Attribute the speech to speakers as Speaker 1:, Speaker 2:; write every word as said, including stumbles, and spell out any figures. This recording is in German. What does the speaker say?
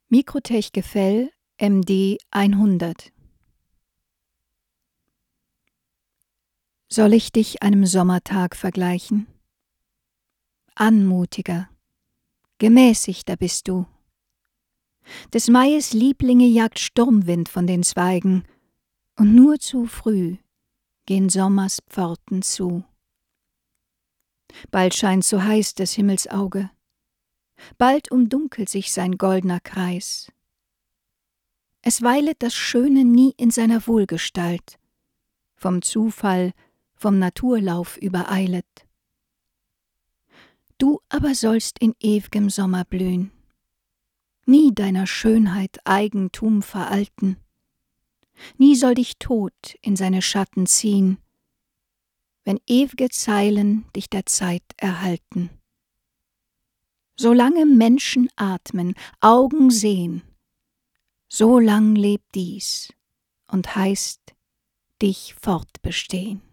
Speaker 1: Mikrotech Gefell M D hundert. Soll ich dich einem Sommertag vergleichen? Anmutiger, gemäßigter bist du. Des Maies Lieblinge jagt Sturmwind von den Zweigen, und nur zu früh gehen Sommers Pforten zu. Bald scheint so heiß des Himmels Auge, bald umdunkelt sich sein goldner Kreis. Es weilet das Schöne nie in seiner Wohlgestalt, vom Zufall, vom Naturlauf übereilet. Du aber sollst in ew'gem Sommer blühen, nie deiner Schönheit Eigentum veralten, nie soll dich Tod in seine Schatten ziehen, wenn ew'ge Zeilen dich der Zeit erhalten. Solange Menschen atmen, Augen sehen, so lang lebt dies und heißt dich fortbestehen.